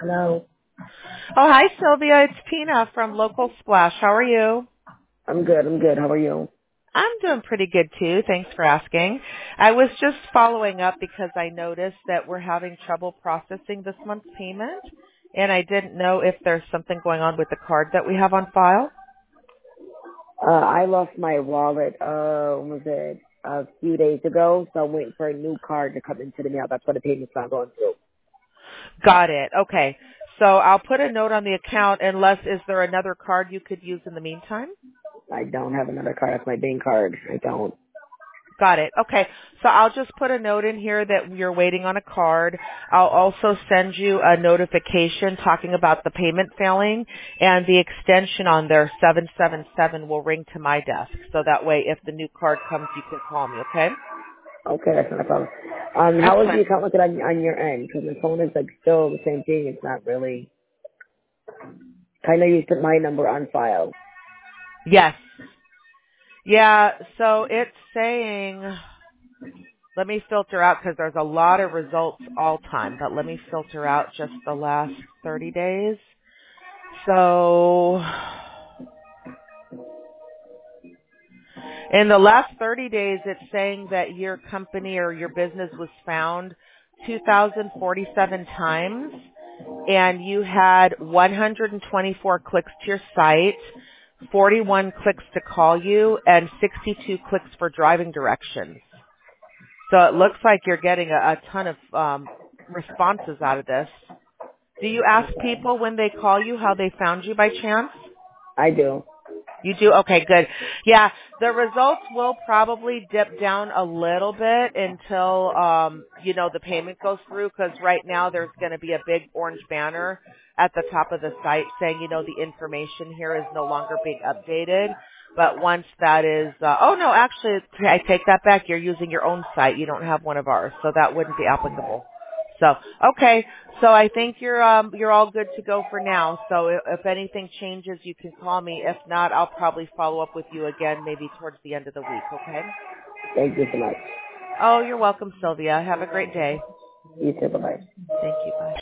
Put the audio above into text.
Hello. Oh, hi, Sylvia. It's Tina from Local Splash. How are you? I'm good. I'm good. How are you? I'm doing pretty good, too. Thanks for asking. I was just following up because I noticed that we're having trouble processing this month's payment, and I didn't know if there's something going on with the card that we have on file. I lost my wallet, when was it? A few days ago, so I'm waiting for a new card to come into the mail. That's why the payment's not going through. Got it. Okay. So I'll put a note on the account unless is there another card you could use in the meantime? I don't have another card. That's my bank card. I don't. Got it. Okay. So I'll just put a note in here that you're waiting on a card. I'll also send you a notification talking about the payment failing, and the extension on there, 777, will ring to my desk. So that way if the new card comes, you can call me, okay? Okay, that's not a problem. How is the Excellent. account looking on your end? Because my phone is like still the same thing. It's not really. I know you put my number on file. Yes. Yeah, so it's saying, let me filter out because there's a lot of results all time, but let me filter out just the last 30 days. So in the last 30 days, it's saying that your company or your business was found 2,047 times, and you had 124 clicks to your site, 41 clicks to call you, and 62 clicks for driving directions. So it looks like you're getting a ton of responses out of this. Do you ask people when they call you how they found you by chance? I do. You do? Okay, good. Yeah, the results will probably dip down a little bit until, the payment goes through, because right now there's going to be a big orange banner at the top of the site saying, the information here is no longer being updated. But once that is, oh no, actually, I take that back. You're using your own site. You don't have one of ours, so that wouldn't be applicable. So, okay. So I think you're all good to go for now. So if anything changes, you can call me. If not, I'll probably follow up with you again maybe towards the end of the week, okay? Thank you so much. Oh, you're welcome, Sylvia. Have a great day. You too. Bye-bye. Thank you. Bye.